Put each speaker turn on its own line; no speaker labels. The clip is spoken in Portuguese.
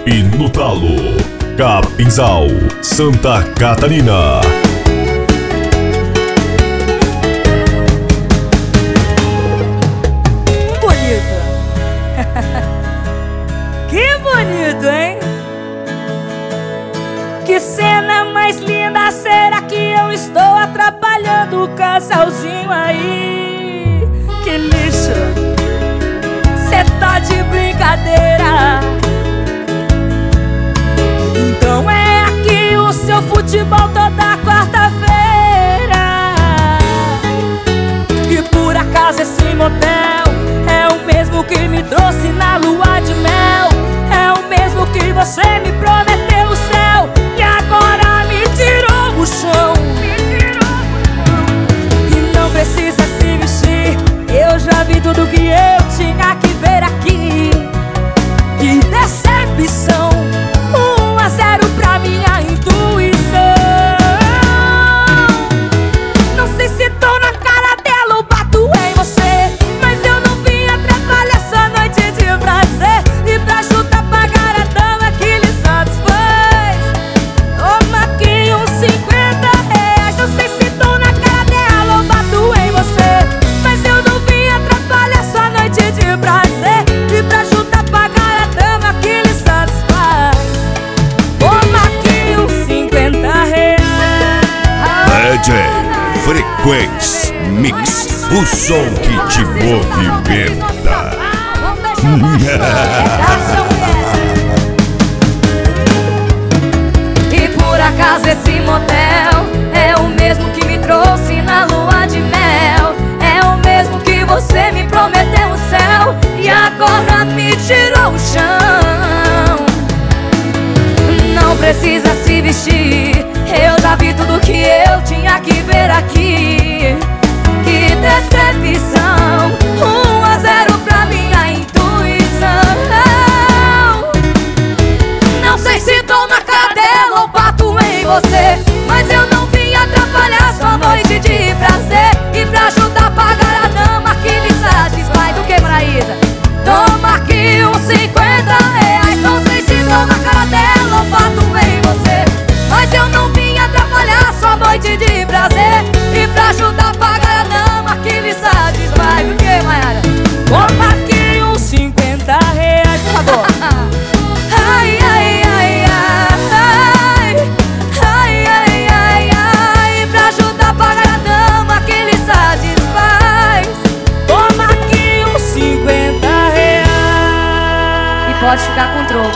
e no talo. Capinzal, Santa Catarina.
Bonito. Que bonito, hein? Que cena mais linda. Será que eu estou atrapalhando o casalzinho aí? Que lixo. Cê tá de brincadeira. Então é aqui o seu futebol toda quarta-feira. E por acaso esse motel é o mesmo que me trouxe na lua de mel. É o mesmo que você me prometeu o céu e agora me tirou o chão. E não precisa se vestir, eu já vi tudo que eu tinha que ver aqui. Que decepção, 1-0 pra minha intuição. Não sei se tô na cara dela ou bato em você, mas eu não vim atrapalhar essa noite de prazer. E pra chutar pagar a dama que lhe satisfaz, toma aqui uns 50 reais. Não sei se tô na cara dela ou bato em você, mas eu não vim atrapalhar essa noite de prazer. E pra chutar pagar a dama que lhe satisfaz, toma aqui uns 50 reais.
DJ Frequência Mix, o som que te movimenta.
E por acaso esse motel é o mesmo que me trouxe na lua de mel. É o mesmo que você me prometeu o céu e agora me tirou o chão. Não precisa se vestir, eu já vi tudo que eu tinha que ver aqui. Que decepção, 1-0 pra minha intuição. Não sei se tô na cara dela ou bato em você, mas eu não vim atrapalhar sua noite de prazer. E pra ajudar a pagar a dama que lhe satisfaz. O que, Maraísa? Toma aqui uns 50 reais. Não sei se tô na cara dela ou bato em você, mas eu não vim atrapalhar sua noite de prazer. E pra ajudar a pagar a dama que lhe satisfaz. O que, Mayara? Toma aqui uns 50 reais, por favor. Ai, ai, ai, ai, ai, ai, ai, ai. Pra ajudar a pagar a dama que lhe satisfaz, toma aqui uns 50 reais. E pode ficar com troco.